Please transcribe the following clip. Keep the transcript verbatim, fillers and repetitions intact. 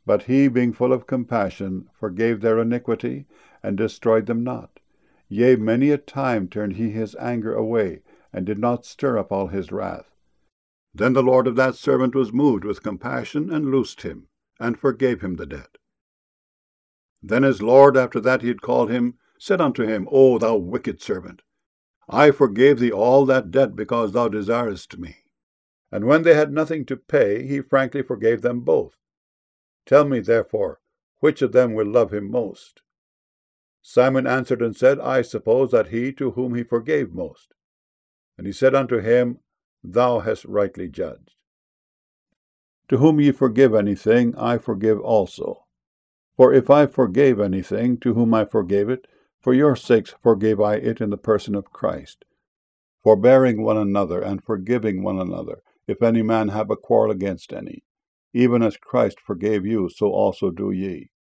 But he, being full of compassion, forgave their iniquity, and destroyed them not. Yea, many a time turned he his anger away, and did not stir up all his wrath. Then the Lord of that servant was moved with compassion, and loosed him, and forgave him the debt. Then his Lord, after that he had called him, said unto him, O thou wicked servant, I forgave thee all that debt, because thou desiredst me. And when they had nothing to pay, he frankly forgave them both. Tell me, therefore, which of them will love him most? Simon answered and said, I suppose that he to whom he forgave most. And he said unto him, Thou hast rightly judged. To whom ye forgive anything, I forgive also. For if I forgave anything, to whom I forgave it, for your sakes forgave I it in the person of Christ, forbearing one another, and forgiving one another, if any man have a quarrel against any. Even as Christ forgave you, so also do ye.